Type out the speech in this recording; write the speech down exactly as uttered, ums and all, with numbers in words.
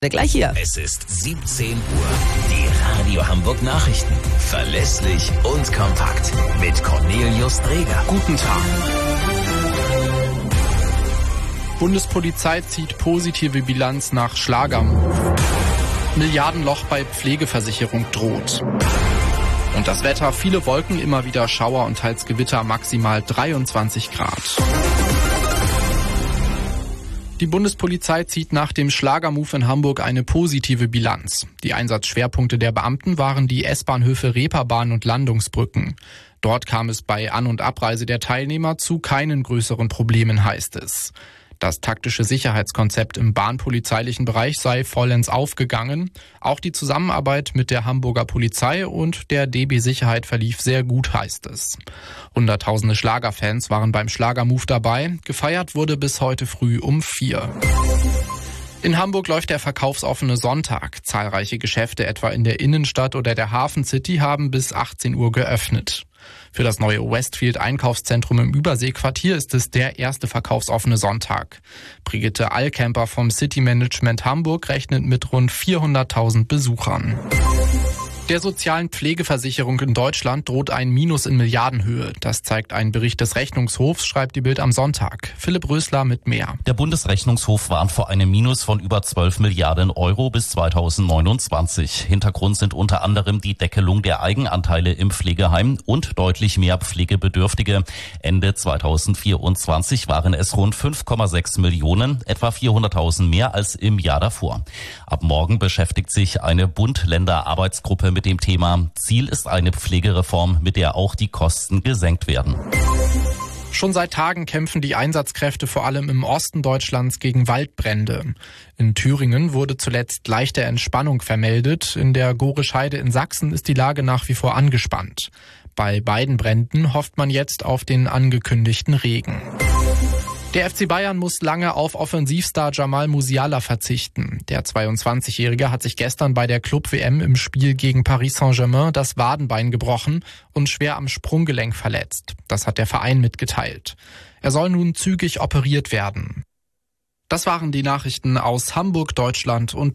Gleich hier. Es ist siebzehn Uhr. Die Radio Hamburg Nachrichten. Verlässlich und kompakt. Mit Cornelius Dreger. Guten Tag. Bundespolizei zieht positive Bilanz nach Schlagermove. Milliardenloch bei Pflegeversicherung droht. Und das Wetter, viele Wolken, immer wieder Schauer und teils Gewitter, maximal dreiundzwanzig Grad. Die Bundespolizei zieht nach dem Schlagermove in Hamburg eine positive Bilanz. Die Einsatzschwerpunkte der Beamten waren die S-Bahnhöfe Reeperbahn und Landungsbrücken. Dort kam es bei An- und Abreise der Teilnehmer zu keinen größeren Problemen, heißt es. Das taktische Sicherheitskonzept im bahnpolizeilichen Bereich sei vollends aufgegangen. Auch die Zusammenarbeit mit der Hamburger Polizei und der D B Sicherheit verlief sehr gut, heißt es. Hunderttausende Schlagerfans waren beim Schlagermove dabei. Gefeiert wurde bis heute früh um vier. In Hamburg läuft der verkaufsoffene Sonntag. Zahlreiche Geschäfte etwa in der Innenstadt oder der Hafen City haben bis achtzehn Uhr geöffnet. Für das neue Westfield Einkaufszentrum im Überseequartier ist es der erste verkaufsoffene Sonntag. Brigitte Allkämper vom City Management Hamburg rechnet mit rund vierhunderttausend Besuchern. Der sozialen Pflegeversicherung in Deutschland droht ein Minus in Milliardenhöhe. Das zeigt ein Bericht des Rechnungshofs, schreibt die Bild am Sonntag. Philipp Rösler mit mehr. Der Bundesrechnungshof warnt vor einem Minus von über zwölf Milliarden Euro bis zweitausendneunundzwanzig. Hintergrund sind unter anderem die Deckelung der Eigenanteile im Pflegeheim und deutlich mehr Pflegebedürftige. Ende zweitausendvierundzwanzig waren es rund fünf Komma sechs Millionen, etwa vierhunderttausend mehr als im Jahr davor. Ab morgen beschäftigt sich eine Bund-Länder-Arbeitsgruppe mit dem Thema. Ziel ist eine Pflegereform, mit der auch die Kosten gesenkt werden. Schon seit Tagen kämpfen die Einsatzkräfte vor allem im Osten Deutschlands gegen Waldbrände. In Thüringen wurde zuletzt leichte Entspannung vermeldet. In der Gorisch-Heide in Sachsen ist die Lage nach wie vor angespannt. Bei beiden Bränden hofft man jetzt auf den angekündigten Regen. Der F C Bayern muss lange auf Offensivstar Jamal Musiala verzichten. Der zweiundzwanzigjährige hat sich gestern bei der Club-W M im Spiel gegen Paris Saint-Germain das Wadenbein gebrochen und schwer am Sprunggelenk verletzt. Das hat der Verein mitgeteilt. Er soll nun zügig operiert werden. Das waren die Nachrichten aus Hamburg, Deutschland und